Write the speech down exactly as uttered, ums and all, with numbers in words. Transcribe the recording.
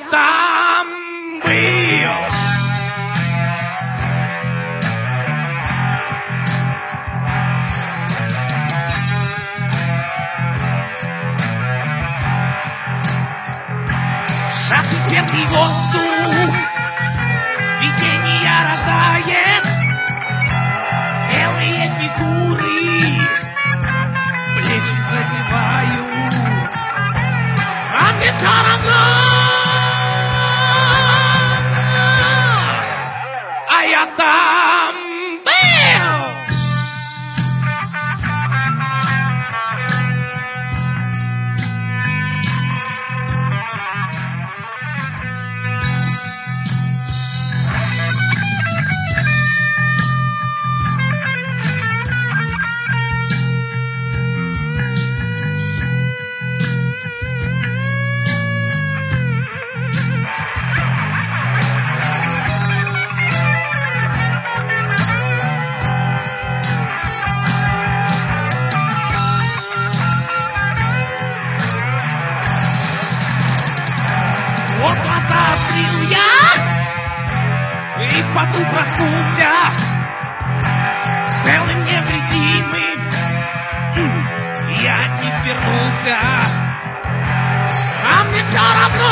там был. Жаркий спертый воздух видения рождает. Белые фигуры плечи задевают. А мне все равно, а я там был. Вот глаза открыл я, и в поту проснулся, целым невредимым, я от них вернулся. А мне все равно,